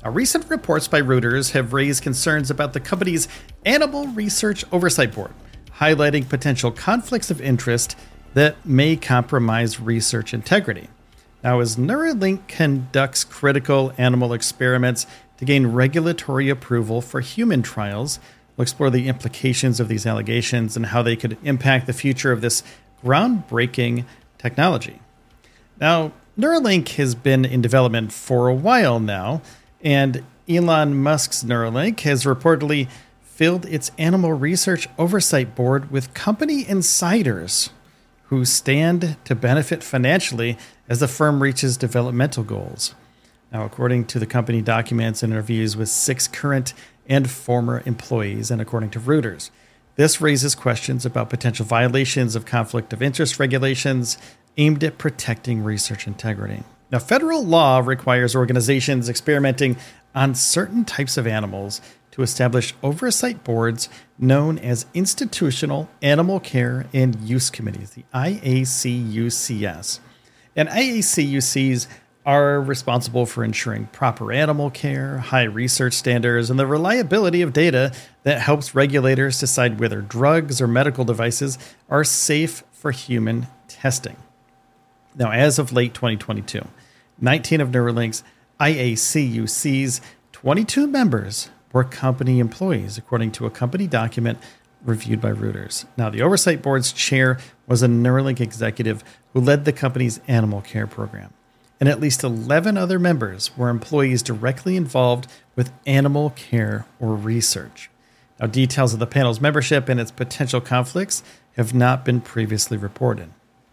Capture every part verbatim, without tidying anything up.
Now, recent reports by Reuters have raised concerns about the company's Animal Research Oversight Board, highlighting potential conflicts of interest that may compromise research integrity. Now, as Neuralink conducts critical animal experiments to gain regulatory approval for human trials, we'll explore the implications of these allegations and how they could impact the future of this groundbreaking technology. Now, Neuralink has been in development for a while now, and Elon Musk's Neuralink has reportedly filled its Animal Research Oversight Board with company insiders who stand to benefit financially as the firm reaches developmental goals. Now, according to the company documents and interviews with six current and former employees, and according to Reuters, this raises questions about potential violations of conflict of interest regulations aimed at protecting research integrity. Now, federal law requires organizations experimenting on certain types of animals to establish oversight boards known as Institutional Animal Care and Use Committees, the I A C U C S. And I A C U Cs are responsible for ensuring proper animal care, high research standards, and the reliability of data that helps regulators decide whether drugs or medical devices are safe for human testing. Now, as of late twenty twenty-two, nineteen of Neuralink's I A C U C's twenty-two members were company employees, according to a company document reviewed by Reuters. Now, the Oversight Board's chair was a Neuralink executive who led the company's animal care program, and at least eleven other members were employees directly involved with animal care or research. Now, details of the panel's membership and its potential conflicts have not been previously reported.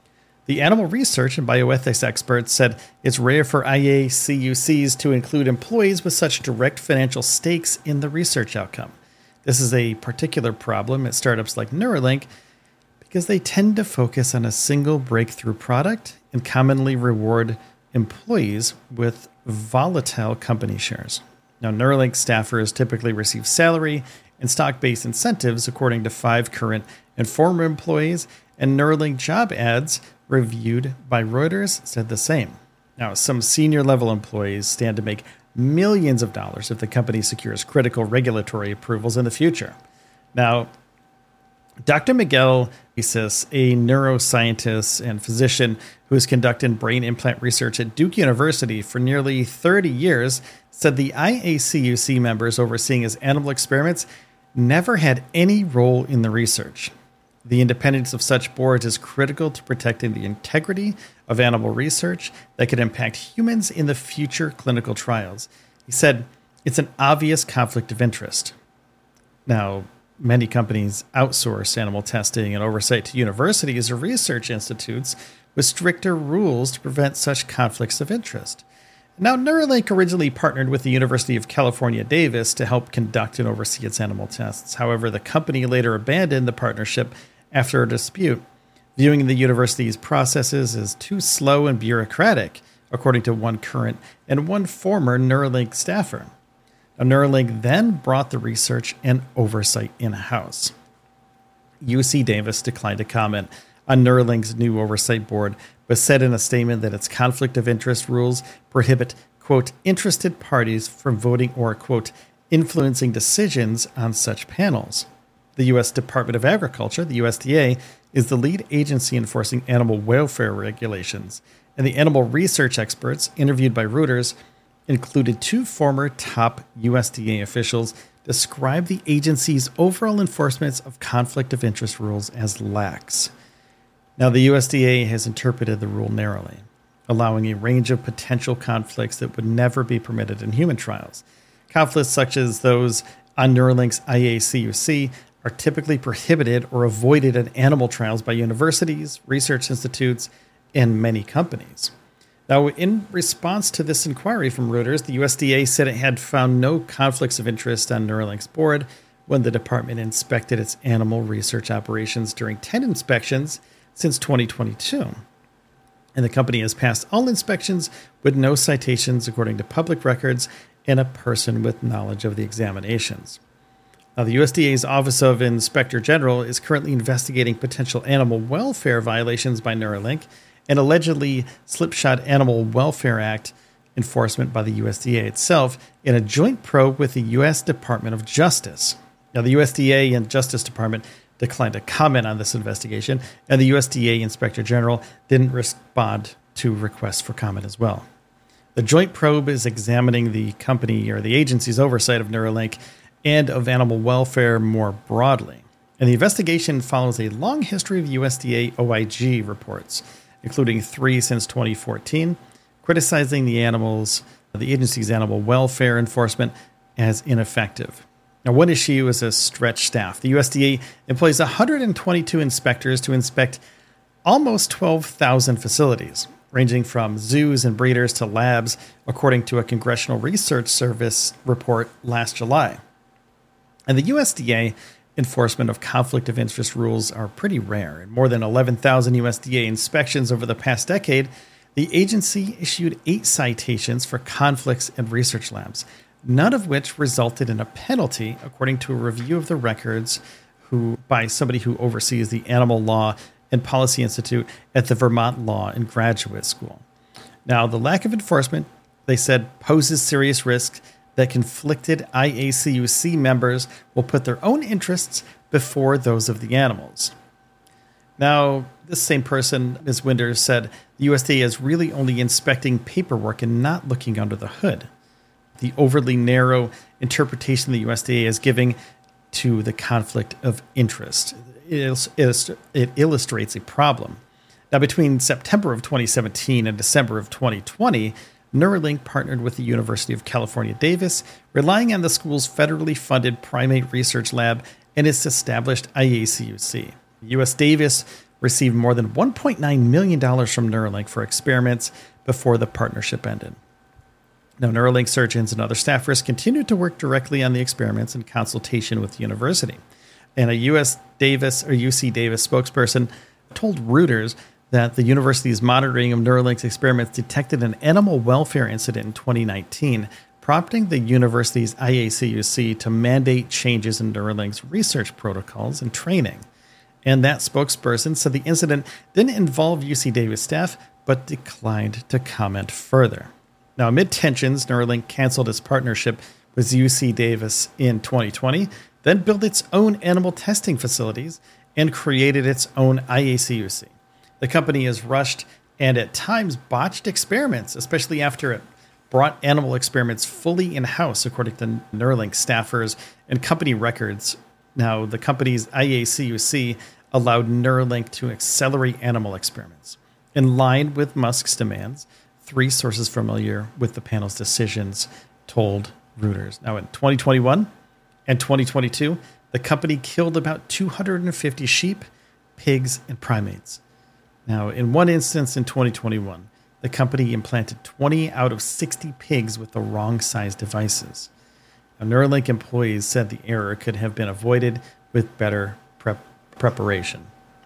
The animal research and bioethics experts said it's rare for I A C U Cs to include employees with such direct financial stakes in the research outcome. This is a particular problem at startups like Neuralink because they tend to focus on a single breakthrough product and commonly reward employees with volatile company shares. Now, Neuralink staffers typically receive salary and stock-based incentives, according to five current and former employees, and Neuralink job ads reviewed by Reuters said the same. Now, some senior-level employees stand to make millions of dollars if the company secures critical regulatory approvals in the future. Now, Doctor Miguel Isis, a neuroscientist and physician who has conducted brain implant research at Duke University for nearly thirty years, said the I A C U C members overseeing his animal experiments never had any role in the research. The independence of such boards is critical to protecting the integrity of animal research that could impact humans in the future clinical trials. He said, it's an obvious conflict of interest. Now, many companies outsource animal testing and oversight to universities or research institutes with stricter rules to prevent such conflicts of interest. Now, Neuralink originally partnered with the University of California, Davis to help conduct and oversee its animal tests. However, the company later abandoned the partnership after a dispute, viewing the university's processes as too slow and bureaucratic, according to one current and one former Neuralink staffer. Now, Neuralink then brought the research and oversight in-house. U C Davis declined to comment on Neuralink's new oversight board, but said in a statement that its conflict of interest rules prohibit, quote, interested parties from voting or, quote, influencing decisions on such panels. The U S Department of Agriculture, the U S D A, is the lead agency enforcing animal welfare regulations, and the animal research experts interviewed by Reuters included two former top U S D A officials describe the agency's overall enforcement of conflict of interest rules as lax. Now, the U S D A has interpreted the rule narrowly, allowing a range of potential conflicts that would never be permitted in human trials. Conflicts such as those on Neuralink's I A C U C are typically prohibited or avoided in animal trials by universities, research institutes, and many companies. Now, in response to this inquiry from Reuters, the U S D A said it had found no conflicts of interest on Neuralink's board when the department inspected its animal research operations during ten inspections since twenty twenty-two. And the company has passed all inspections with no citations, according to public records and a person with knowledge of the examinations. Now, the U S D A's Office of Inspector General is currently investigating potential animal welfare violations by Neuralink and allegedly Slipshod Animal Welfare Act enforcement by the U S D A itself in a joint probe with the U S Department of Justice. Now, the U S D A and Justice Department declined to comment on this investigation, and the U S D A Inspector General didn't respond to requests for comment as well. The joint probe is examining the company or the agency's oversight of Neuralink and of animal welfare more broadly. And the investigation follows a long history of U S D A O I G reports, including three since twenty fourteen, criticizing the animals, the agency's animal welfare enforcement as ineffective. Now, one issue is a stretched staff. The U S D A employs one hundred twenty-two inspectors to inspect almost twelve thousand facilities, ranging from zoos and breeders to labs, according to a Congressional Research Service report last July. And the U S D A enforcement of conflict of interest rules are pretty rare. In more than eleven thousand U S D A inspections over the past decade, the agency issued eight citations for conflicts in research labs, none of which resulted in a penalty, according to a review of the records who by somebody who oversees the Animal Law and Policy Institute at the Vermont Law and Graduate School. Now, the lack of enforcement, they said, poses serious risks that conflicted I A C U C members will put their own interests before those of the animals. Now, this same person, Miz Winters, said the U S D A is really only inspecting paperwork and not looking under the hood. The overly narrow interpretation the U S D A is giving to the conflict of interest. It illustrates a problem. Now, between September of twenty seventeen and December of twenty twenty, Neuralink partnered with the University of California, Davis, relying on the school's federally funded primate research lab and its established I A C U C. U S Davis received more than one point nine million dollars from Neuralink for experiments before the partnership ended. Now, Neuralink surgeons and other staffers continued to work directly on the experiments in consultation with the university. And a U S Davis or U C Davis spokesperson told Reuters that the university's monitoring of Neuralink's experiments detected an animal welfare incident in twenty nineteen, prompting the university's I A C U C to mandate changes in Neuralink's research protocols and training. And that spokesperson said the incident didn't involve U C Davis staff, but declined to comment further. Now, amid tensions, Neuralink canceled its partnership with U C Davis in twenty twenty, then built its own animal testing facilities and created its own I A C U C. The company has rushed and at times botched experiments, especially after it brought animal experiments fully in-house, according to Neuralink staffers and company records. Now, the company's I A C U C allowed Neuralink to accelerate animal experiments. In line with Musk's demands, three sources familiar with the panel's decisions told Reuters. Now, in twenty twenty-one and twenty twenty-two, the company killed about two hundred fifty sheep, pigs, and primates. Now, in one instance in twenty twenty-one, the company implanted twenty out of sixty pigs with the wrong size devices. Now, Neuralink employees said the error could have been avoided with better prep preparation.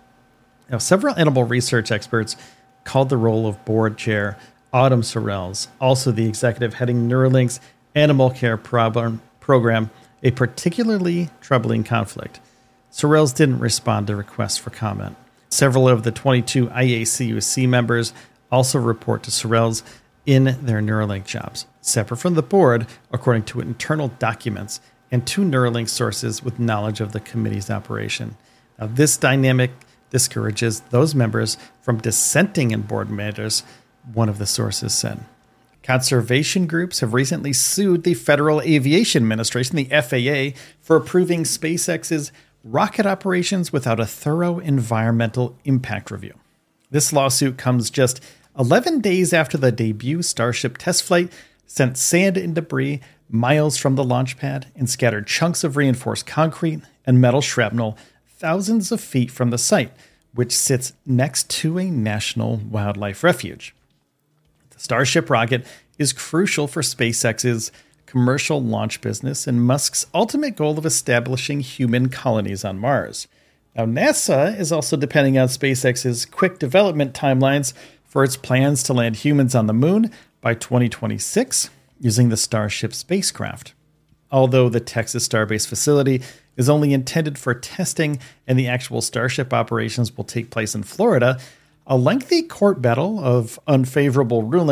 Now, several animal research experts called the role of board chair Autumn Sorrells, also the executive heading Neuralink's animal care program, program, a particularly troubling conflict. Sorrells didn't respond to requests for comment. Several of the twenty-two I A C U C members also report to Sorrells in their Neuralink jobs, separate from the board, according to internal documents and two Neuralink sources with knowledge of the committee's operation. Now, this dynamic discourages those members from dissenting in board matters, one of the sources said. Conservation groups have recently sued the Federal Aviation Administration, the F A A, for approving SpaceX's rocket operations without a thorough environmental impact review. This lawsuit comes just eleven days after the debut Starship test flight sent sand and debris miles from the launch pad and scattered chunks of reinforced concrete and metal shrapnel thousands of feet from the site, which sits next to a national wildlife refuge. The Starship rocket is crucial for SpaceX's commercial launch business and Musk's ultimate goal of establishing human colonies on Mars. Now, NASA is also depending on SpaceX's quick development timelines for its plans to land humans on the moon by twenty twenty-six using the Starship spacecraft. Although the Texas Starbase facility is only intended for testing and the actual Starship operations will take place in Florida, a lengthy court battle of unfavorable ruling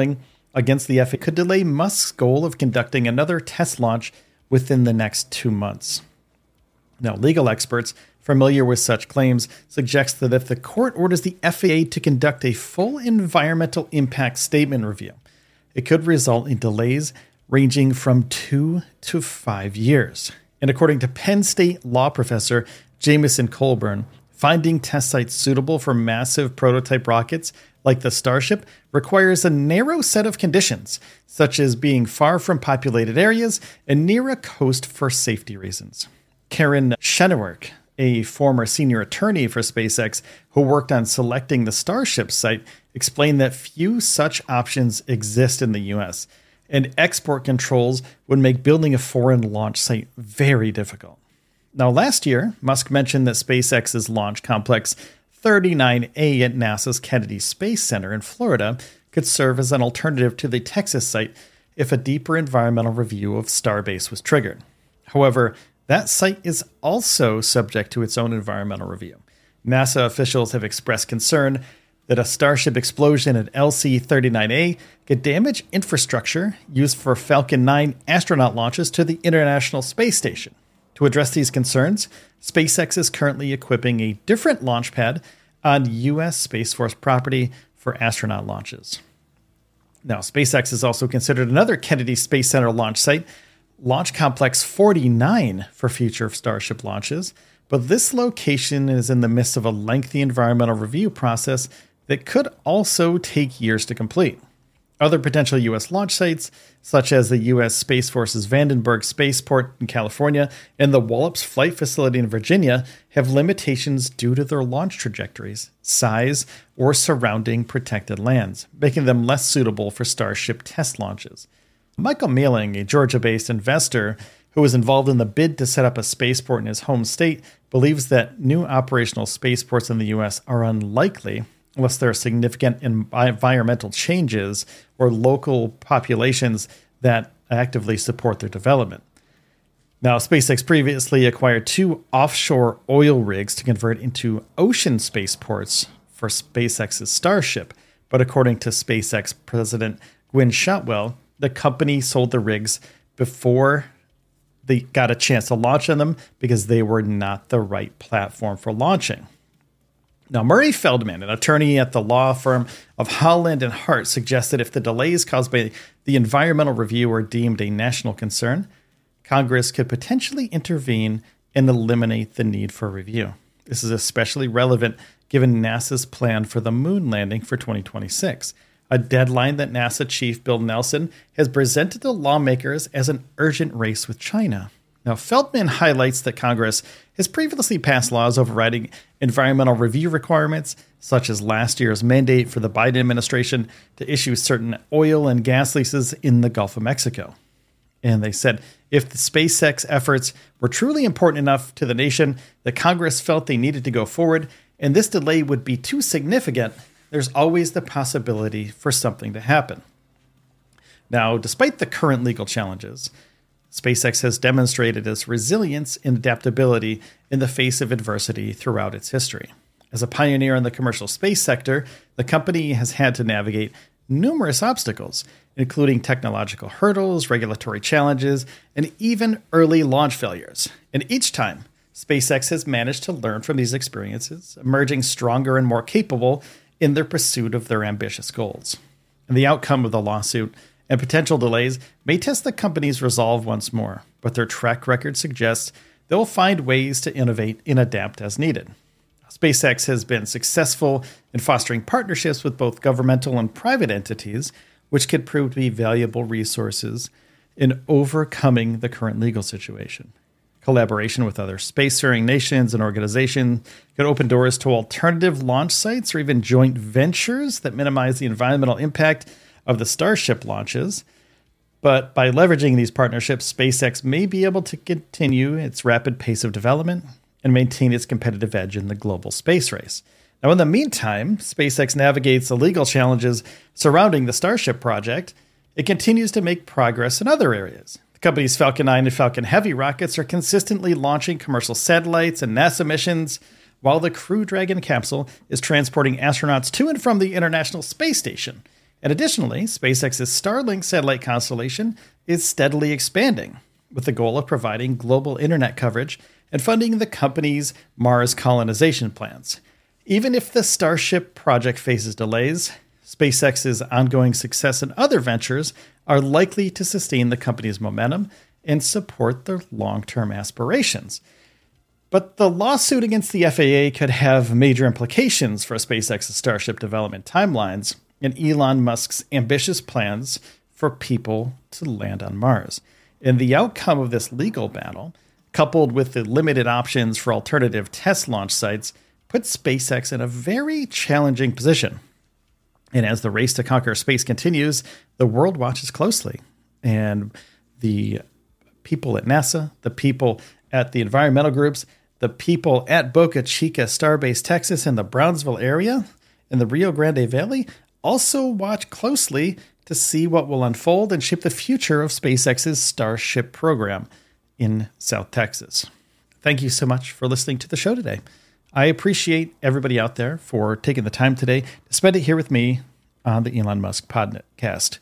against the F A A could delay Musk's goal of conducting another test launch within the next two months. Now, legal experts familiar with such claims suggest that if the court orders the F A A to conduct a full environmental impact statement review, it could result in delays ranging from two to five years. And according to Penn State law professor Jamison Colburn, finding test sites suitable for massive prototype rockets like the Starship requires a narrow set of conditions, such as being far from populated areas and near a coast for safety reasons. Karen Chenoweth, a former senior attorney for SpaceX who worked on selecting the Starship site, explained that few such options exist in the U S, and export controls would make building a foreign launch site very difficult. Now, last year, Musk mentioned that SpaceX's launch complex thirty-nine A at NASA's Kennedy Space Center in Florida could serve as an alternative to the Texas site if a deeper environmental review of Starbase was triggered. However, that site is also subject to its own environmental review. NASA officials have expressed concern that a Starship explosion at L C thirty-nine A could damage infrastructure used for Falcon nine astronaut launches to the International Space Station. To address these concerns, SpaceX is currently equipping a different launch pad on U S Space Force property for astronaut launches. Now, SpaceX has also considered another Kennedy Space Center launch site, Launch Complex forty-nine, for future Starship launches, but this location is in the midst of a lengthy environmental review process that could also take years to complete. Other potential U S launch sites, such as the U S Space Force's Vandenberg Spaceport in California and the Wallops Flight Facility in Virginia, have limitations due to their launch trajectories, size, or surrounding protected lands, making them less suitable for Starship test launches. Michael Mealing, a Georgia-based investor who was involved in the bid to set up a spaceport in his home state, believes that new operational spaceports in the U S are unlikely unless there are significant environmental changes or local populations that actively support their development. Now, SpaceX previously acquired two offshore oil rigs to convert into ocean spaceports for SpaceX's Starship, but according to SpaceX President Gwynne Shotwell, the company sold the rigs before they got a chance to launch on them because they were not the right platform for launching. Now, Murray Feldman, an attorney at the law firm of Holland and Hart, suggested if the delays caused by the environmental review are deemed a national concern, Congress could potentially intervene and eliminate the need for review. This is especially relevant given NASA's plan for the moon landing for twenty twenty-six, a deadline that NASA Chief Bill Nelson has presented to lawmakers as an urgent race with China. Now, Feldman highlights that Congress has previously passed laws overriding environmental review requirements, such as last year's mandate for the Biden administration to issue certain oil and gas leases in the Gulf of Mexico. And they said if the SpaceX efforts were truly important enough to the nation that Congress felt they needed to go forward, and this delay would be too significant, there's always the possibility for something to happen. Now, despite the current legal challenges, SpaceX has demonstrated its resilience and adaptability in the face of adversity throughout its history. As a pioneer in the commercial space sector, the company has had to navigate numerous obstacles, including technological hurdles, regulatory challenges, and even early launch failures. And each time, SpaceX has managed to learn from these experiences, emerging stronger and more capable in their pursuit of their ambitious goals. And the outcome of the lawsuit and potential delays may test the company's resolve once more, but their track record suggests they'll find ways to innovate and adapt as needed. SpaceX has been successful in fostering partnerships with both governmental and private entities, which could prove to be valuable resources in overcoming the current legal situation. Collaboration with other spacefaring nations and organizations could open doors to alternative launch sites or even joint ventures that minimize the environmental impact of the Starship launches. But by leveraging these partnerships, SpaceX may be able to continue its rapid pace of development and maintain its competitive edge in the global space race. Now, in the meantime, SpaceX navigates the legal challenges surrounding the Starship project. It continues to make progress in other areas. The company's Falcon nine and Falcon Heavy rockets are consistently launching commercial satellites and NASA missions, while the Crew Dragon capsule is transporting astronauts to and from the International Space Station. And additionally, SpaceX's Starlink satellite constellation is steadily expanding, with the goal of providing global internet coverage and funding the company's Mars colonization plans. Even if the Starship project faces delays, SpaceX's ongoing success in other ventures are likely to sustain the company's momentum and support their long-term aspirations. But the lawsuit against the F A A could have major implications for SpaceX's Starship development timelines and Elon Musk's ambitious plans for people to land on Mars. And the outcome of this legal battle, coupled with the limited options for alternative test launch sites, puts SpaceX in a very challenging position. And as the race to conquer space continues, the world watches closely. And the people at NASA, the people at the environmental groups, the people at Boca Chica Starbase, Texas, and the Brownsville area, and the Rio Grande Valley also watch closely to see what will unfold and shape the future of SpaceX's Starship program in South Texas. Thank you so much for listening to the show today. I appreciate everybody out there for taking the time today to spend it here with me on the Elon Musk podcast.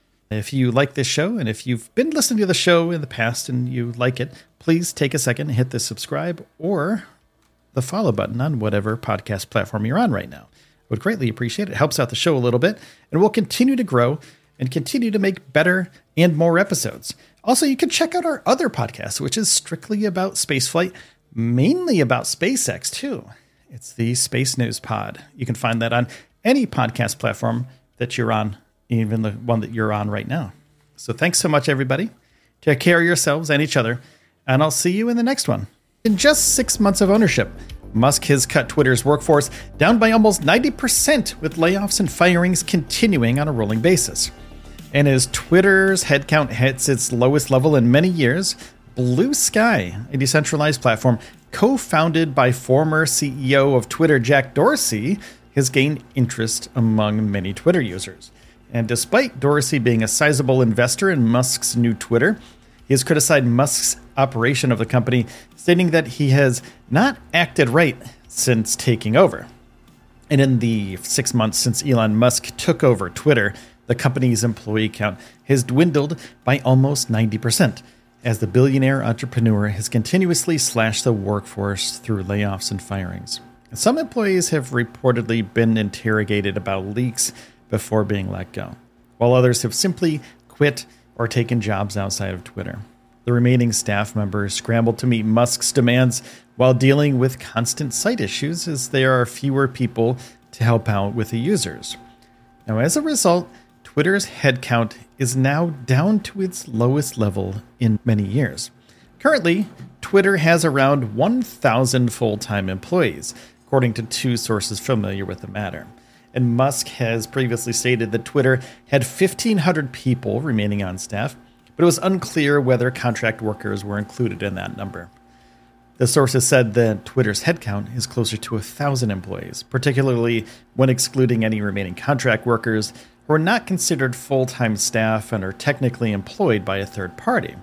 If you like this show, and if you've been listening to the show in the past and you like it, please take a second and hit the subscribe or the follow button on whatever podcast platform you're on right now. Would greatly appreciate it. It helps out the show a little bit, and we'll continue to grow and continue to make better and more episodes. Also, you can check out our other podcast, which is strictly about spaceflight, mainly about SpaceX too. It's the Space News Pod. You can find that on any podcast platform that you're on, even the one that you're on right now. So thanks so much, everybody. Take care of yourselves and each other, and I'll see you in the next one. In just six months of ownership, Musk has cut Twitter's workforce down by almost ninety percent, with layoffs and firings continuing on a rolling basis. And as Twitter's headcount hits its lowest level in many years, Blue Sky, a decentralized platform co-founded by former C E O of Twitter Jack Dorsey, has gained interest among many Twitter users. And despite Dorsey being a sizable investor in Musk's new Twitter, he has criticized Musk's operation of the company, stating that he has not acted right since taking over. And in the six months since Elon Musk took over Twitter, the company's employee count has dwindled by almost ninety percent, as the billionaire entrepreneur has continuously slashed the workforce through layoffs and firings. Some employees have reportedly been interrogated about leaks before being let go, while others have simply quit or taken jobs outside of Twitter. The remaining staff members scrambled to meet Musk's demands while dealing with constant site issues, as there are fewer people to help out with the users. Now, as a result, Twitter's headcount is now down to its lowest level in many years. Currently, Twitter has around one thousand full-time employees, according to two sources familiar with the matter. And Musk has previously stated that Twitter had fifteen hundred people remaining on staff, but it was unclear whether contract workers were included in that number. The sources said that Twitter's headcount is closer to one thousand employees, particularly when excluding any remaining contract workers who are not considered full-time staff and are technically employed by a third party.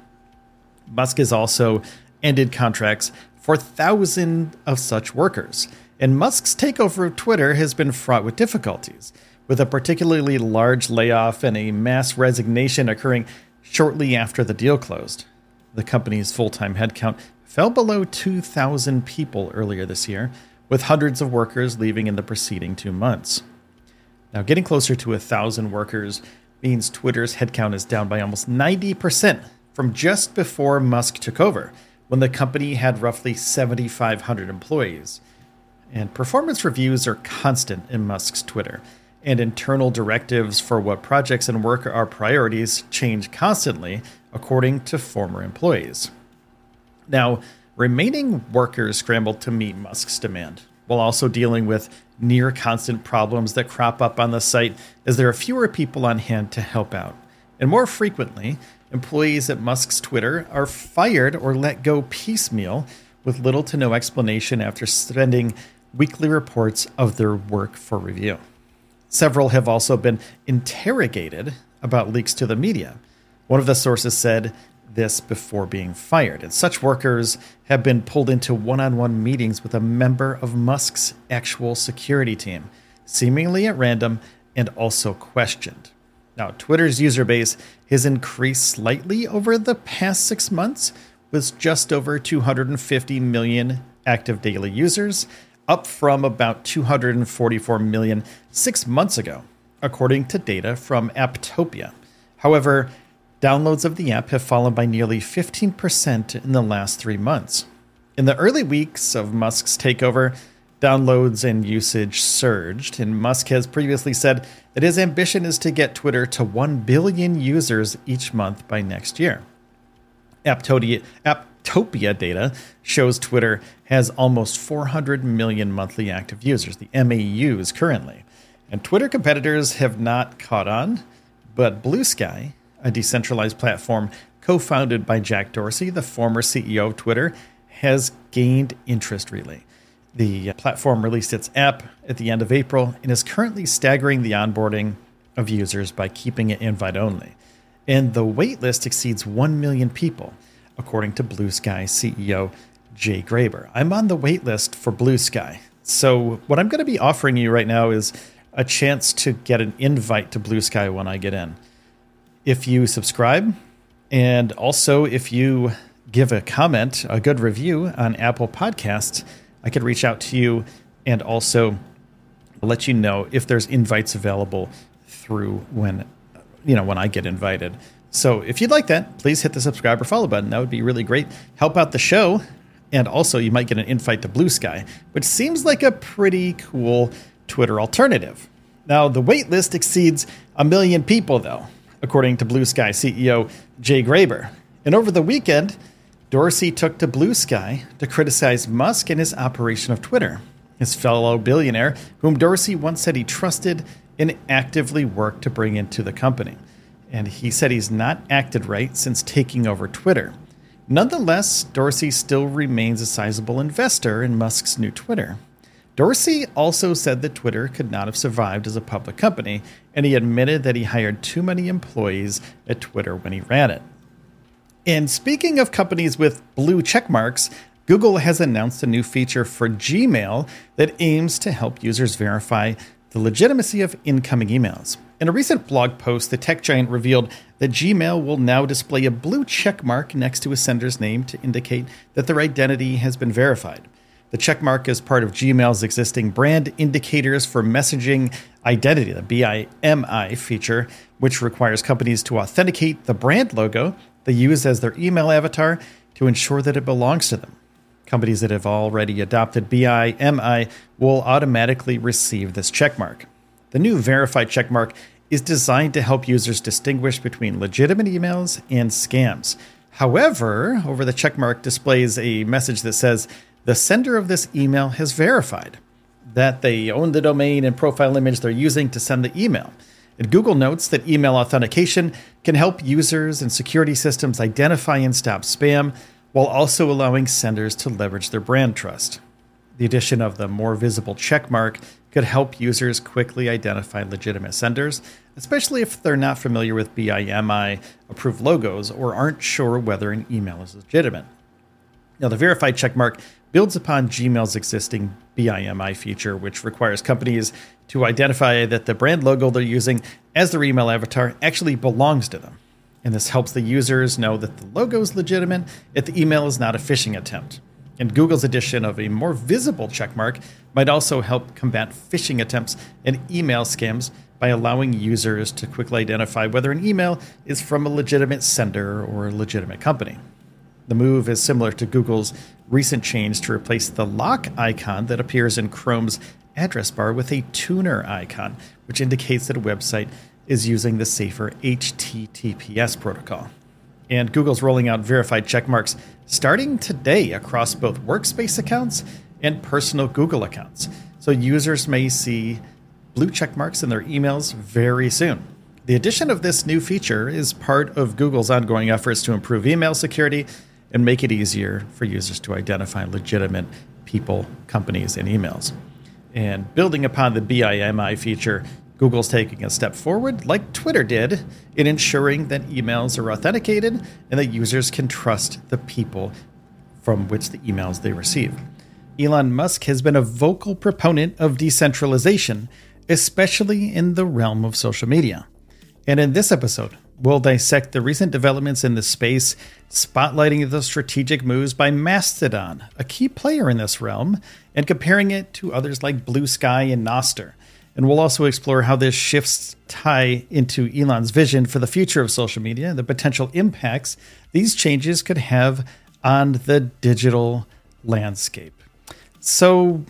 Musk has also ended contracts for thousands of such workers, and Musk's takeover of Twitter has been fraught with difficulties, with a particularly large layoff and a mass resignation occurring shortly after the deal closed. The company's full-time headcount fell below two thousand people earlier this year, with hundreds of workers leaving in the preceding two months. Now, getting closer to one thousand workers means Twitter's headcount is down by almost ninety percent from just before Musk took over, when the company had roughly seven thousand five hundred employees. And performance reviews are constant in Musk's Twitter, and internal directives for what projects and work are priorities change constantly, according to former employees. Now, remaining workers scrambled to meet Musk's demand, while also dealing with near constant problems that crop up on the site as there are fewer people on hand to help out. And more frequently, employees at Musk's Twitter are fired or let go piecemeal, with little to no explanation after sending weekly reports of their work for review. Several have also been interrogated about leaks to the media. One of the sources said this before being fired, and such workers have been pulled into one-on-one meetings with a member of Musk's actual security team, seemingly at random and also questioned. Now, Twitter's user base has increased slightly over the past six months, with just over two hundred fifty million active daily users, up from about two hundred forty-four million six months ago, according to data from Apptopia. However, downloads of the app have fallen by nearly fifteen percent in the last three months. In the early weeks of Musk's takeover, downloads and usage surged, and Musk has previously said that his ambition is to get Twitter to one billion users each month by next year. Apptopia, Apptopia data shows Twitter has almost four hundred million monthly active users, the M A Us, currently. And Twitter competitors have not caught on, but Blue Sky, a decentralized platform co-founded by Jack Dorsey, the former C E O of Twitter, has gained interest really. The platform released its app at the end of April and is currently staggering the onboarding of users by keeping it invite only. And the waitlist exceeds one million people, according to Blue Sky C E O Jay Graber. I'm on the waitlist for Blue Sky. So what I'm going to be offering you right now is a chance to get an invite to Blue Sky when I get in. If you subscribe, and also if you give a comment, a good review on Apple Podcasts, I could reach out to you and also let you know if there's invites available through when, you know, when I get invited. So if you'd like that, please hit the subscribe or follow button. That would be really great. Help out the show. And also you might get an invite to Blue Sky, which seems like a pretty cool Twitter alternative. Now, the wait list exceeds a million people, though, according to Blue Sky C E O Jay Graber. And over the weekend, Dorsey took to Blue Sky to criticize Musk and his operation of Twitter, his fellow billionaire, whom Dorsey once said he trusted and actively worked to bring into the company. And he said he's not acted right since taking over Twitter. Nonetheless, Dorsey still remains a sizable investor in Musk's new Twitter. Dorsey also said that Twitter could not have survived as a public company, and he admitted that he hired too many employees at Twitter when he ran it. And speaking of companies with blue check marks, Google has announced a new feature for Gmail that aims to help users verify the legitimacy of incoming emails. In a recent blog post, the tech giant revealed that Gmail will now display a blue check mark next to a sender's name to indicate that their identity has been verified. The check mark is part of Gmail's existing brand indicators for messaging identity, the B I M I feature, which requires companies to authenticate the brand logo they use as their email avatar to ensure that it belongs to them. Companies that have already adopted B I M I will automatically receive this checkmark. The new verified checkmark is designed to help users distinguish between legitimate emails and scams. However, over the checkmark displays a message that says the sender of this email has verified that they own the domain and profile image they're using to send the email. And Google notes that email authentication can help users and security systems identify and stop spam, while also allowing senders to leverage their brand trust. The addition of the more visible checkmark could help users quickly identify legitimate senders, especially if they're not familiar with B I M I-approved logos or aren't sure whether an email is legitimate. Now, the verified checkmark builds upon Gmail's existing B I M I feature, which requires companies to identify that the brand logo they're using as their email avatar actually belongs to them. And this helps the users know that the logo is legitimate if the email is not a phishing attempt. And Google's addition of a more visible checkmark might also help combat phishing attempts and email scams by allowing users to quickly identify whether an email is from a legitimate sender or a legitimate company. The move is similar to Google's recent change to replace the lock icon that appears in Chrome's address bar with a tuner icon, which indicates that a website is using the safer H T T P S protocol. And Google's rolling out verified checkmarks starting today across both workspace accounts and personal Google accounts. So users may see blue checkmarks in their emails very soon. The addition of this new feature is part of Google's ongoing efforts to improve email security and make it easier for users to identify legitimate people, companies, and emails. And building upon the B I M I feature, Google's taking a step forward, like Twitter did, in ensuring that emails are authenticated and that users can trust the people from which the emails they receive. Elon Musk has been a vocal proponent of decentralization, especially in the realm of social media. And in this episode, we'll dissect the recent developments in this space, spotlighting the strategic moves by Mastodon, a key player in this realm, and comparing it to others like Bluesky and Nostr. And we'll also explore how this shifts tie into Elon's vision for the future of social media and the potential impacts these changes could have on the digital landscape. So,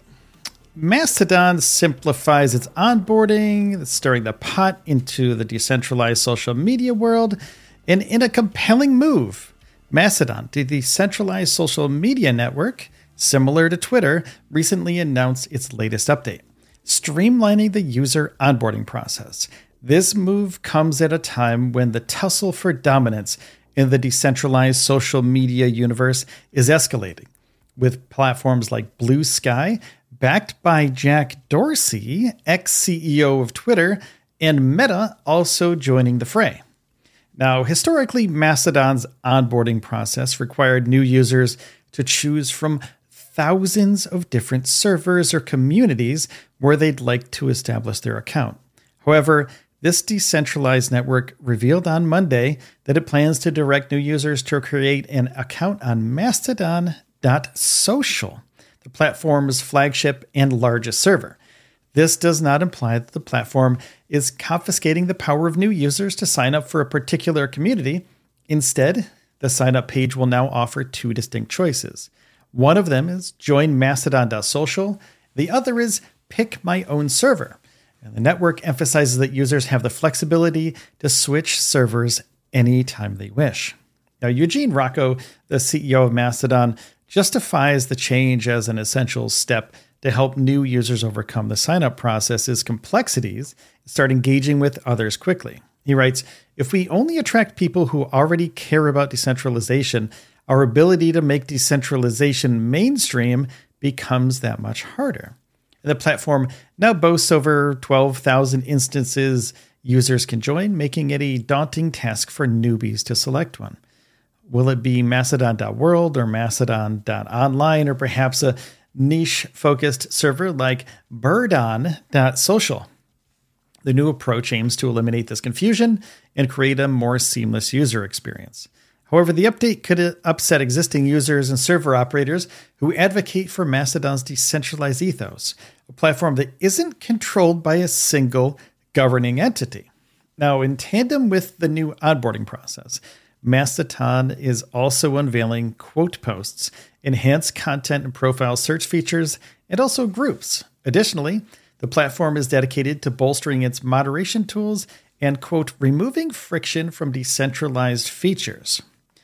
Mastodon simplifies its onboarding, stirring the pot into the decentralized social media world, and in a compelling move, Mastodon, the decentralized social media network, similar to Twitter, recently announced its latest update, streamlining the user onboarding process. This move comes at a time when the tussle for dominance in the decentralized social media universe is escalating, with platforms like Bluesky, backed by Jack Dorsey, ex-C E O of Twitter, and Meta also joining the fray. Now, historically, Mastodon's onboarding process required new users to choose from thousands of different servers or communities where they'd like to establish their account. However, this decentralized network revealed on Monday that it plans to direct new users to create an account on Mastodon dot social, the platform's flagship and largest server. This does not imply that the platform is confiscating the power of new users to sign up for a particular community. Instead, the sign-up page will now offer two distinct choices. One of them is join Mastodon dot social. The other is pick my own server. And the network emphasizes that users have the flexibility to switch servers anytime they wish. Now, Eugene Rocco, the C E O of Mastodon, justifies the change as an essential step to help new users overcome the sign-up process's complexities and start engaging with others quickly. He writes, "If we only attract people who already care about decentralization, our ability to make decentralization mainstream becomes that much harder." The platform now boasts over twelve thousand instances users can join, making it a daunting task for newbies to select one. Will it be Mastodon dot world or Mastodon dot online, or perhaps a niche-focused server like Birdon dot social? The new approach aims to eliminate this confusion and create a more seamless user experience. However, the update could upset existing users and server operators who advocate for Mastodon's decentralized ethos, a platform that isn't controlled by a single governing entity. Now, in tandem with the new onboarding process, Mastodon is also unveiling quote posts, enhanced content and profile search features, and also groups. Additionally, the platform is dedicated to bolstering its moderation tools and, quote, removing friction from decentralized features.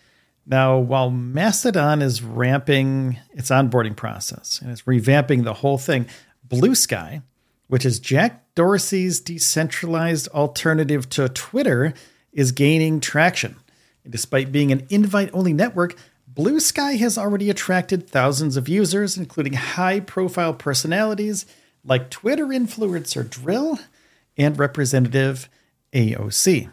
Now, while Mastodon is ramping its onboarding process and it's revamping the whole thing, Bluesky, which is Jack Dorsey's decentralized alternative to Twitter, is gaining traction. And despite being an invite-only network, Bluesky has already attracted thousands of users, including high-profile personalities like Twitter influencer Drill and Representative A O C.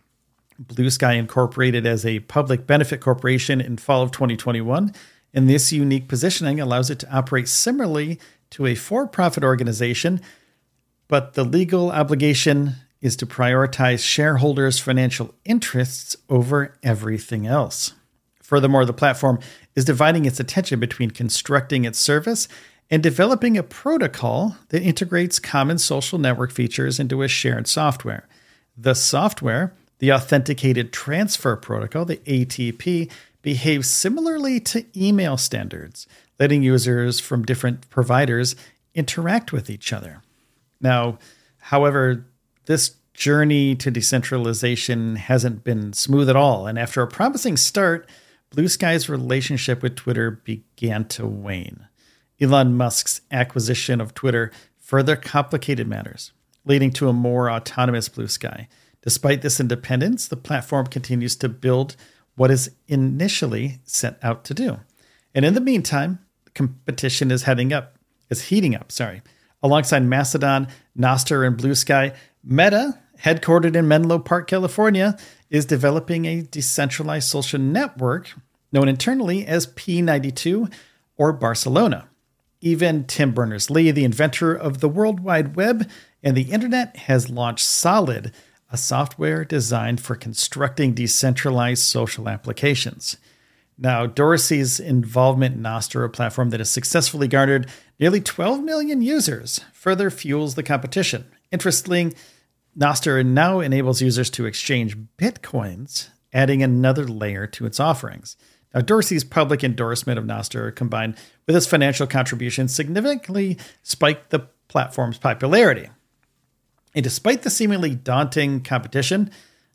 Bluesky incorporated as a public benefit corporation in fall of twenty twenty-one, and this unique positioning allows it to operate similarly to a for-profit organization, but the legal obligation is to prioritize shareholders' financial interests over everything else. Furthermore, the platform is dividing its attention between constructing its service and developing a protocol that integrates common social network features into a shared software. The software, the Authenticated Transfer Protocol, the A T P, behaves similarly to email standards, letting users from different providers interact with each other. Now, however, this journey to decentralization hasn't been smooth at all, and after a promising start, Bluesky's relationship with Twitter began to wane. Elon Musk's acquisition of Twitter further complicated matters, leading to a more autonomous Bluesky. Despite this independence, the platform continues to build what is initially set out to do. And in the meantime, the competition is heading up, is heating up, sorry. Alongside Mastodon, Nostr, and Bluesky, Meta, headquartered in Menlo Park, California, is developing a decentralized social network known internally as P ninety-two or Barcelona. Even Tim Berners-Lee, the inventor of the World Wide Web, and the internet has launched Solid, a software designed for constructing decentralized social applications. Now, Dorsey's involvement in Nostr, a platform that has successfully garnered nearly twelve million users, further fuels the competition. Interestingly, Nostr now enables users to exchange bitcoins, adding another layer to its offerings. Now, Dorsey's public endorsement of Nostr, combined with his financial contributions, significantly spiked the platform's popularity. And despite the seemingly daunting competition,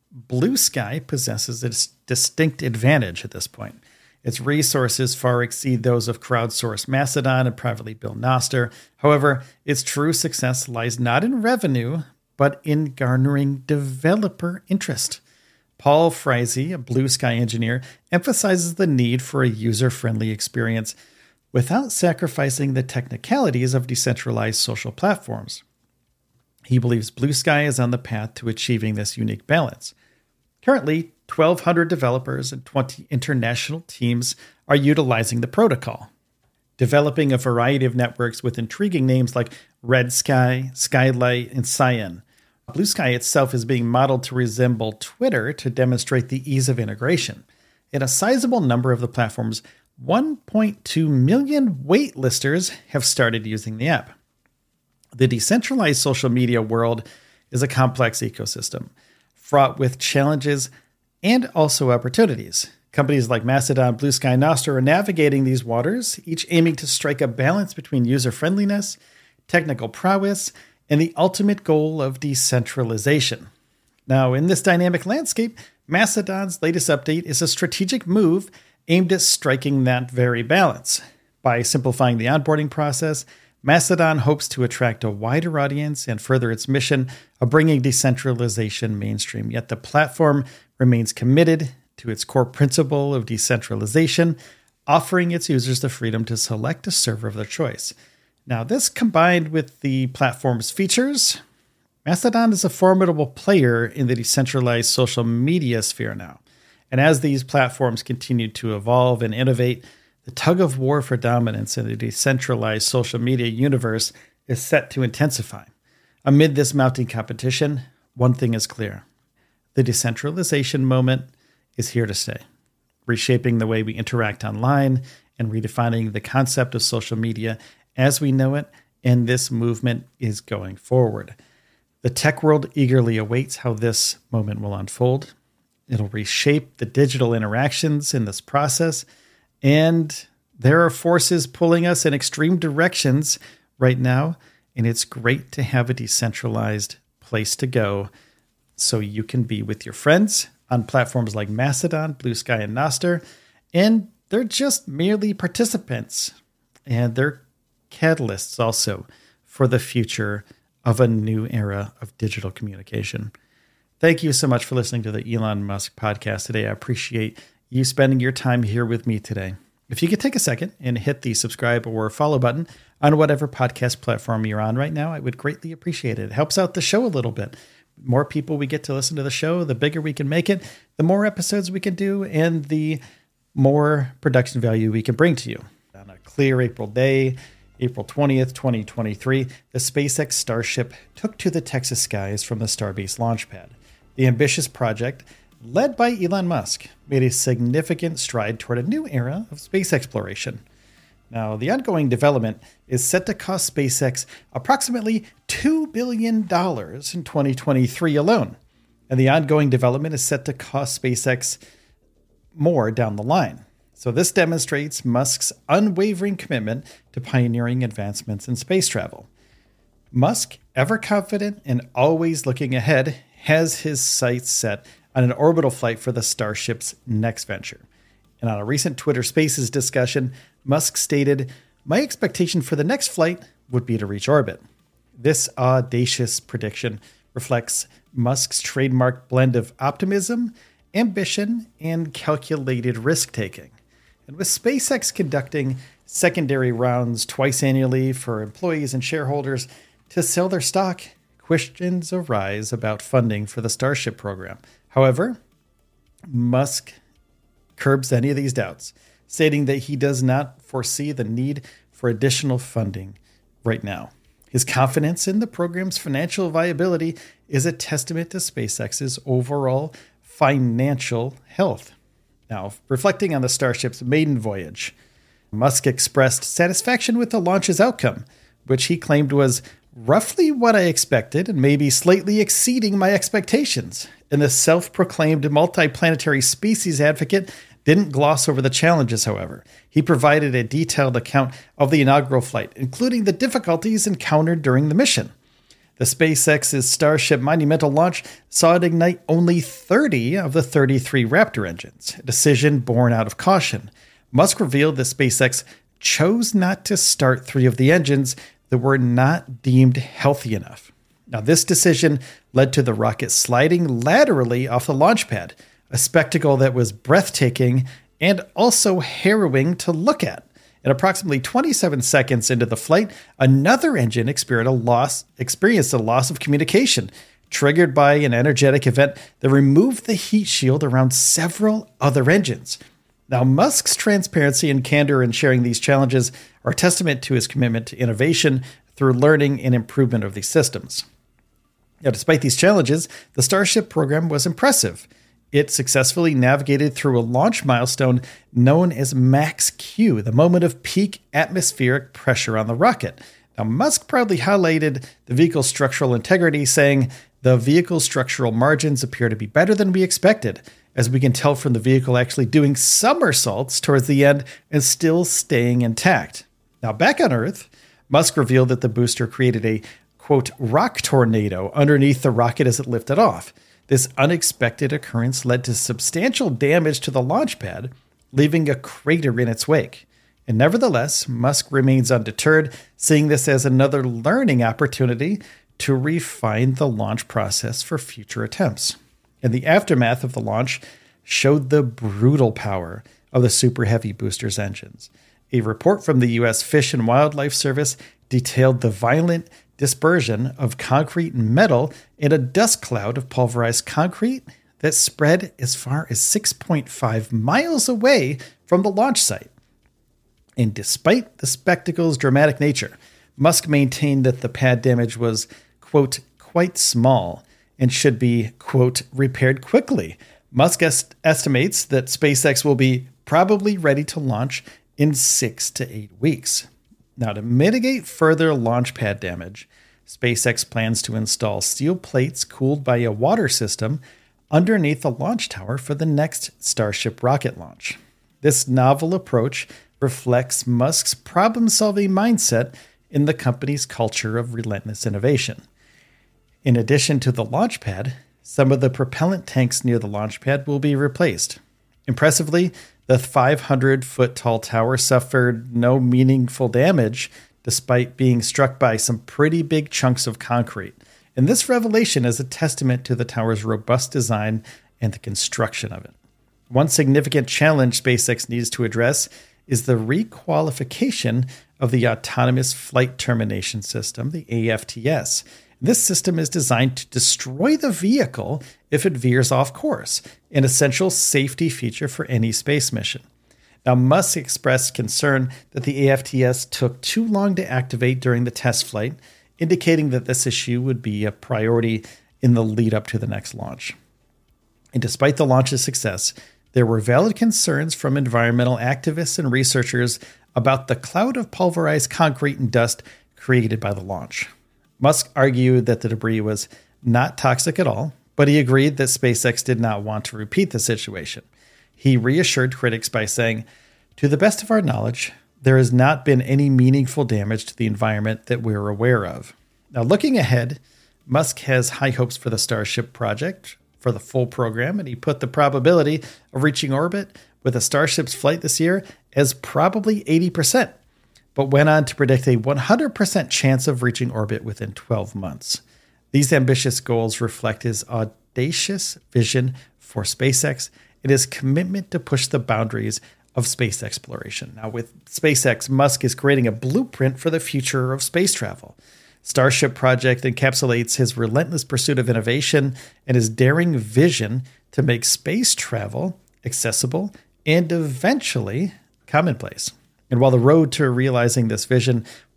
Bluesky possesses a distinct advantage at this point. Its resources far exceed those of crowdsourced Mastodon and privately built Nostr. However, its true success lies not in revenue, but in garnering developer interest. Paul Frazee, a Bluesky engineer, emphasizes the need for a user-friendly experience without sacrificing the technicalities of decentralized social platforms. He believes Bluesky is on the path to achieving this unique balance. Currently, twelve hundred developers and twenty international teams are utilizing the protocol, developing a variety of networks with intriguing names like Red Sky, Skylight, and Cyan. Bluesky itself is being modeled to resemble Twitter to demonstrate the ease of integration. In a sizable number of the platform's one point two million waitlisters have started using the app. The decentralized social media world is a complex ecosystem, fraught with challenges and also opportunities. Companies like Mastodon, Bluesky, and Nostr are navigating these waters, each aiming to strike a balance between user-friendliness, technical prowess, and the ultimate goal of decentralization. Now, in this dynamic landscape, Mastodon's latest update is a strategic move aimed at striking that very balance. By simplifying the onboarding process, Mastodon hopes to attract a wider audience and further its mission of bringing decentralization mainstream. Yet the platform remains committed to its core principle of decentralization, offering its users the freedom to select a server of their choice. Now, this combined with the platform's features, Mastodon is a formidable player in the decentralized social media sphere now. And as these platforms continue to evolve and innovate, the tug of war for dominance in the decentralized social media universe is set to intensify. Amid this mounting competition, one thing is clear. The decentralization moment is here to stay, reshaping the way we interact online and redefining the concept of social media as we know it, and this movement is going forward. The tech world eagerly awaits how this moment will unfold. It'll reshape the digital interactions in this process, and there are forces pulling us in extreme directions right now, and it's great to have a decentralized place to go so you can be with your friends on platforms like Mastodon, Bluesky, and Nostr, and they're just merely participants, and they're catalysts also for the future of a new era of digital communication. Thank you so much for listening to the Elon Musk podcast today. I appreciate you spending your time here with me today. If you could take a second and hit the subscribe or follow button on whatever podcast platform you're on right now, I would greatly appreciate it. It helps out the show a little bit. The more people we get to listen to the show, the bigger we can make it, the more episodes we can do, and the more production value we can bring to you. On a clear April day, April twentieth, twenty twenty-three, the SpaceX Starship took to the Texas skies from the Starbase launch pad. The ambitious project, led by Elon Musk, made a significant stride toward a new era of space exploration. Now, the ongoing development is set to cost SpaceX approximately two billion dollars in twenty twenty-three alone, and the ongoing development is set to cost SpaceX more down the line. So this demonstrates Musk's unwavering commitment to pioneering advancements in space travel. Musk, ever confident and always looking ahead, has his sights set on an orbital flight for the Starship's next venture. And on a recent Twitter Spaces discussion, Musk stated, "My expectation for the next flight would be to reach orbit." This audacious prediction reflects Musk's trademark blend of optimism, ambition, and calculated risk-taking. And with SpaceX conducting secondary rounds twice annually for employees and shareholders to sell their stock, questions arise about funding for the Starship program. However, Musk curbs any of these doubts, stating that he does not foresee the need for additional funding right now. His confidence in the program's financial viability is a testament to SpaceX's overall financial health. Now, reflecting on the Starship's maiden voyage, Musk expressed satisfaction with the launch's outcome, which he claimed was roughly what I expected and maybe slightly exceeding my expectations. And the self-proclaimed multiplanetary species advocate didn't gloss over the challenges, however. He provided a detailed account of the inaugural flight, including the difficulties encountered during the mission. The SpaceX's Starship monumental launch saw it ignite only thirty of the thirty-three Raptor engines, a decision born out of caution. Musk revealed that SpaceX chose not to start three of the engines that were not deemed healthy enough. Now, this decision led to the rocket sliding laterally off the launch pad, a spectacle that was breathtaking and also harrowing to look at. And approximately twenty-seven seconds into the flight, another engine experienced a loss, experienced a loss of communication, triggered by an energetic event that removed the heat shield around several other engines. Now, Musk's transparency and candor in sharing these challenges are a testament to his commitment to innovation through learning and improvement of these systems. Now, despite these challenges, the Starship program was impressive. It successfully navigated through a launch milestone known as Max Q, the moment of peak atmospheric pressure on the rocket. Now, Musk proudly highlighted the vehicle's structural integrity, saying, "The vehicle's structural margins appear to be better than we expected, as we can tell from the vehicle actually doing somersaults towards the end and still staying intact." Now, back on Earth, Musk revealed that the booster created a, quote, rock tornado underneath the rocket as it lifted off. This unexpected occurrence led to substantial damage to the launch pad, leaving a crater in its wake. And nevertheless, Musk remains undeterred, seeing this as another learning opportunity to refine the launch process for future attempts. And the aftermath of the launch showed the brutal power of the Super Heavy booster's engines. A report from the U S Fish and Wildlife Service detailed the violent dispersion of concrete and metal in a dust cloud of pulverized concrete that spread as far as six point five miles away from the launch site. And despite the spectacle's dramatic nature, Musk maintained that the pad damage was, quote, quite small and should be, quote, repaired quickly. Musk est- estimates that SpaceX will be probably ready to launch in six to eight weeks. Now, to mitigate further launch pad damage, SpaceX plans to install steel plates cooled by a water system underneath the launch tower for the next Starship rocket launch. This novel approach reflects Musk's problem-solving mindset in the company's culture of relentless innovation. In addition to the launch pad, some of the propellant tanks near the launch pad will be replaced. Impressively, the five hundred foot tall tower suffered no meaningful damage despite being struck by some pretty big chunks of concrete. And this revelation is a testament to the tower's robust design and the construction of it. One significant challenge SpaceX needs to address is the requalification of the Autonomous Flight Termination System, the A F T S. This system is designed to destroy the vehicle if it veers off course, an essential safety feature for any space mission. Now, Musk expressed concern that the A F T S took too long to activate during the test flight, indicating that this issue would be a priority in the lead up to the next launch. And despite the launch's success, there were valid concerns from environmental activists and researchers about the cloud of pulverized concrete and dust created by the launch. Musk argued that the debris was not toxic at all, but he agreed that SpaceX did not want to repeat the situation. He reassured critics by saying, "To the best of our knowledge, there has not been any meaningful damage to the environment that we're aware of." Now, looking ahead, Musk has high hopes for the Starship project, for the full program, and he put the probability of reaching orbit with a Starship's flight this year as probably eighty percent. But went on to predict a one hundred percent chance of reaching orbit within twelve months. These ambitious goals reflect his audacious vision for SpaceX and his commitment to push the boundaries of space exploration. Now, with SpaceX, Musk is creating a blueprint for the future of space travel. Starship project encapsulates his relentless pursuit of innovation and his daring vision to make space travel accessible and eventually commonplace. And while the road to realizing this vision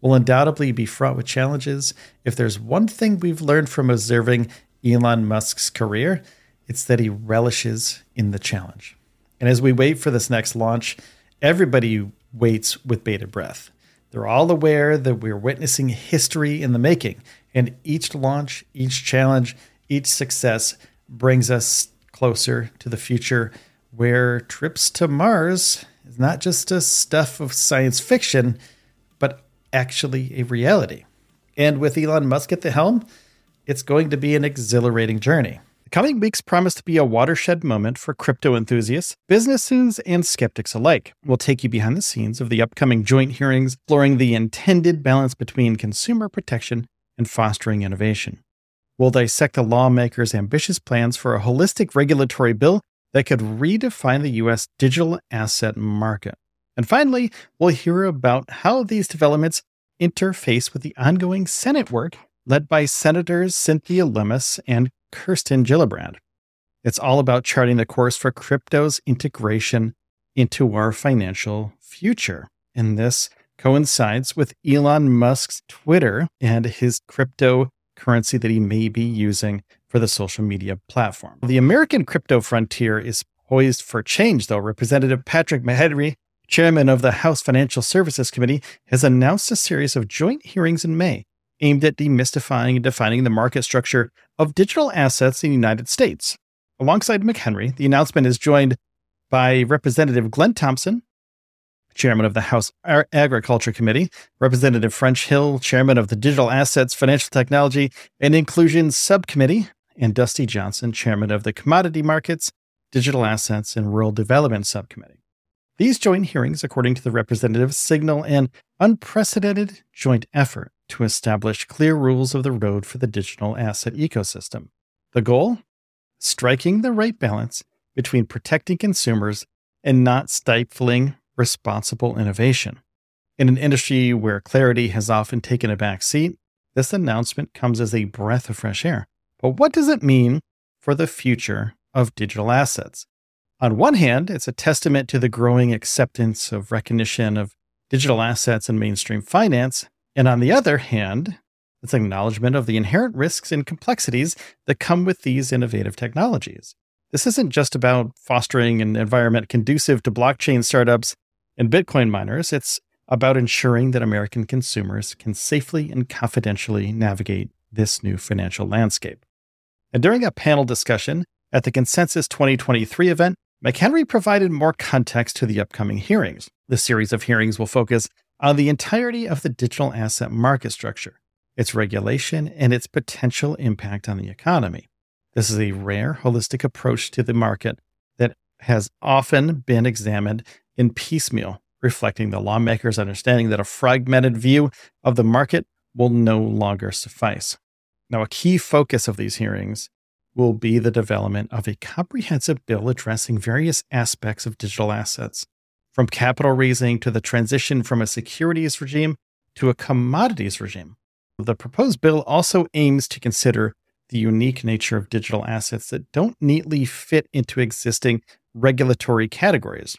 will undoubtedly be fraught with challenges. If there's one thing we've learned from observing Elon Musk's career, it's that he relishes in the challenge. And as we wait for this next launch, everybody waits with bated breath. They're all aware that we're witnessing history in the making, and each launch, each challenge, each success brings us closer to the future where trips to Mars is not just a stuff of science fiction, but actually a reality. And with Elon Musk at the helm, it's going to be an exhilarating journey. The coming weeks promise to be a watershed moment for crypto enthusiasts, businesses, and skeptics alike. We'll take you behind the scenes of the upcoming joint hearings, exploring the intended balance between consumer protection and fostering innovation. We'll dissect the lawmakers' ambitious plans for a holistic regulatory bill that could redefine the U S digital asset market. And finally, we'll hear about how these developments interface with the ongoing Senate work led by Senators Cynthia Lummis and Kirsten Gillibrand. It's all about charting the course for crypto's integration into our financial future. And this coincides with Elon Musk's Twitter and his cryptocurrency that he may be using for the social media platform. The American crypto frontier is poised for change, though. Representative Patrick McHenry, chairman of the House Financial Services Committee, has announced a series of joint hearings in May aimed at demystifying and defining the market structure of digital assets in the United States. Alongside McHenry, the announcement is joined by Representative Glenn Thompson, chairman of the House Agriculture Committee, Representative French Hill, chairman of the Digital Assets, Financial Technology, and Inclusion Subcommittee, and Dusty Johnson, chairman of the Commodity Markets, Digital Assets, and Rural Development Subcommittee. These joint hearings, according to the representatives, signal an unprecedented joint effort to establish clear rules of the road for the digital asset ecosystem. The goal? Striking the right balance between protecting consumers and not stifling responsible innovation. In an industry where clarity has often taken a back seat, this announcement comes as a breath of fresh air. But what does it mean for the future of digital assets? On one hand, it's a testament to the growing acceptance of recognition of digital assets in mainstream finance. And on the other hand, it's acknowledgement of the inherent risks and complexities that come with these innovative technologies. This isn't just about fostering an environment conducive to blockchain startups and Bitcoin miners. It's about ensuring that American consumers can safely and confidentially navigate this new financial landscape. And during a panel discussion at the Consensus twenty twenty-three event, McHenry provided more context to the upcoming hearings. The series of hearings will focus on the entirety of the digital asset market structure, its regulation, and its potential impact on the economy. This is a rare, holistic approach to the market that has often been examined in piecemeal, reflecting the lawmakers' understanding that a fragmented view of the market will no longer suffice. Now, a key focus of these hearings will be the development of a comprehensive bill addressing various aspects of digital assets, from capital raising to the transition from a securities regime to a commodities regime. The proposed bill also aims to consider the unique nature of digital assets that don't neatly fit into existing regulatory categories,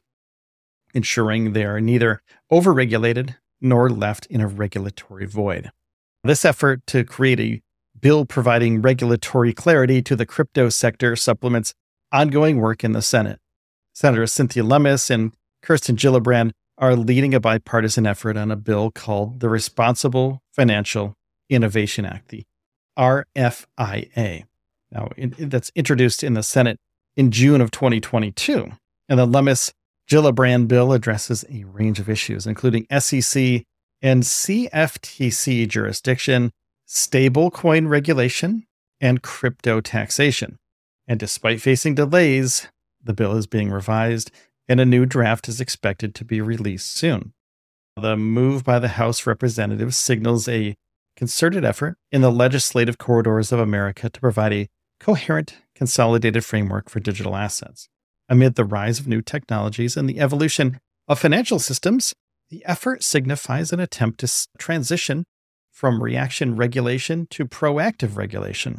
ensuring they are neither overregulated nor left in a regulatory void. This effort to create a bill providing regulatory clarity to the crypto sector supplements ongoing work in the Senate. Senators Cynthia Lummis and Kirsten Gillibrand are leading a bipartisan effort on a bill called the Responsible Financial Innovation Act, the R F I A. Now, it, that's introduced in the Senate in June of twenty twenty-two. And the Lummis-Gillibrand bill addresses a range of issues, including S E C and C F T C jurisdiction, stablecoin regulation, and crypto taxation. And despite facing delays, the bill is being revised, and a new draft is expected to be released soon. The move by the House Representatives signals a concerted effort in the legislative corridors of America to provide a coherent, consolidated framework for digital assets. Amid the rise of new technologies and the evolution of financial systems, the effort signifies an attempt to transition from reaction regulation to proactive regulation.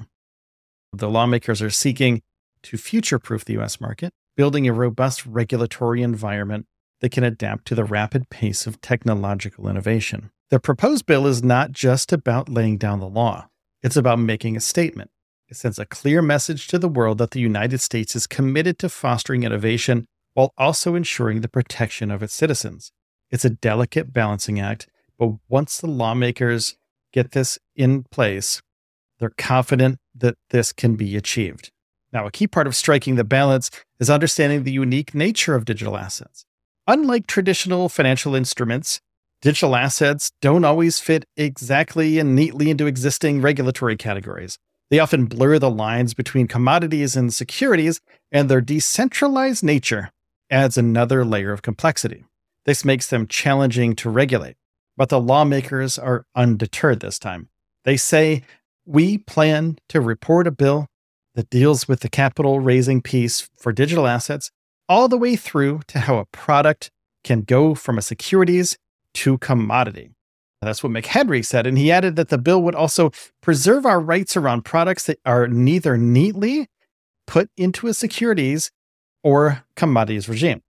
The lawmakers are seeking to future-proof the U S market, building a robust regulatory environment that can adapt to the rapid pace of technological innovation. The proposed bill is not just about laying down the law. It's about making a statement. It sends a clear message to the world that the United States is committed to fostering innovation while also ensuring the protection of its citizens. It's a delicate balancing act, but once the lawmakers get this in place, they're confident that this can be achieved. Now, a key part of striking the balance is understanding the unique nature of digital assets. Unlike traditional financial instruments, digital assets don't always fit exactly and neatly into existing regulatory categories. They often blur the lines between commodities and securities, and their decentralized nature adds another layer of complexity. This makes them challenging to regulate. But the lawmakers are undeterred this time. They say, we plan to report a bill that deals with the capital raising piece for digital assets all the way through to how a product can go from a securities to commodity. That's what McHenry said, and he added that the bill would also preserve our rights around products that are neither neatly put into a securities or commodities regime.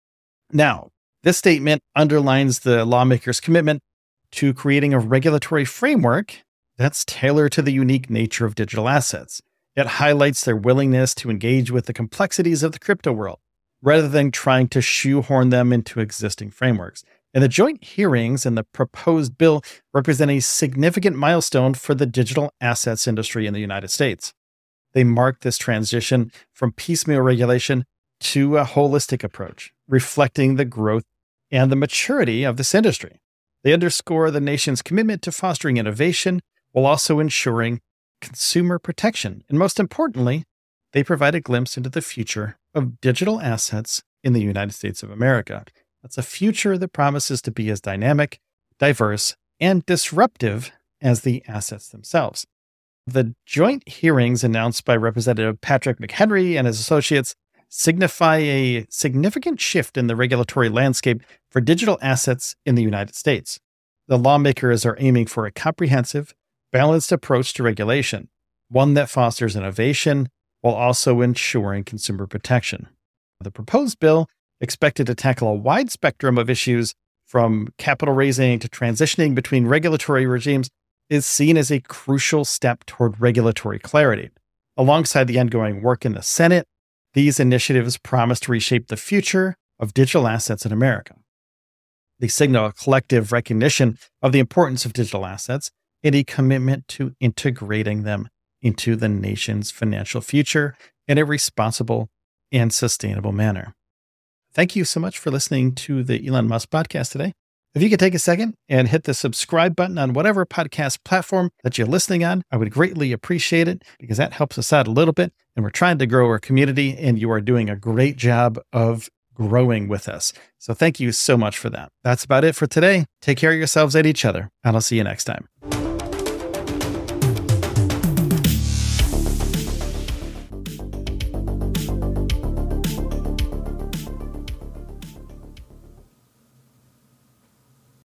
Now, this statement underlines the lawmakers' commitment to creating a regulatory framework that's tailored to the unique nature of digital assets. It highlights their willingness to engage with the complexities of the crypto world, rather than trying to shoehorn them into existing frameworks. And the joint hearings and the proposed bill represent a significant milestone for the digital assets industry in the United States. They mark this transition from piecemeal regulation to a holistic approach, reflecting the growth and the maturity of this industry. They underscore the nation's commitment to fostering innovation while also ensuring consumer protection. And most importantly, they provide a glimpse into the future of digital assets in the United States of America. That's a future that promises to be as dynamic, diverse, and disruptive as the assets themselves. The joint hearings announced by Representative Patrick McHenry and his associates signify a significant shift in the regulatory landscape for digital assets in the United States. The lawmakers are aiming for a comprehensive, balanced approach to regulation, one that fosters innovation while also ensuring consumer protection. The proposed bill, expected to tackle a wide spectrum of issues from capital raising to transitioning between regulatory regimes, is seen as a crucial step toward regulatory clarity. Alongside the ongoing work in the Senate, these initiatives promise to reshape the future of digital assets in America. They signal a collective recognition of the importance of digital assets and a commitment to integrating them into the nation's financial future in a responsible and sustainable manner. Thank you so much for listening to the Elon Musk podcast today. If you could take a second and hit the subscribe button on whatever podcast platform that you're listening on, I would greatly appreciate it because that helps us out a little bit. And we're trying to grow our community, and you are doing a great job of growing with us. So thank you so much for that. That's about it for today. Take care of yourselves and each other, and I'll see you next time.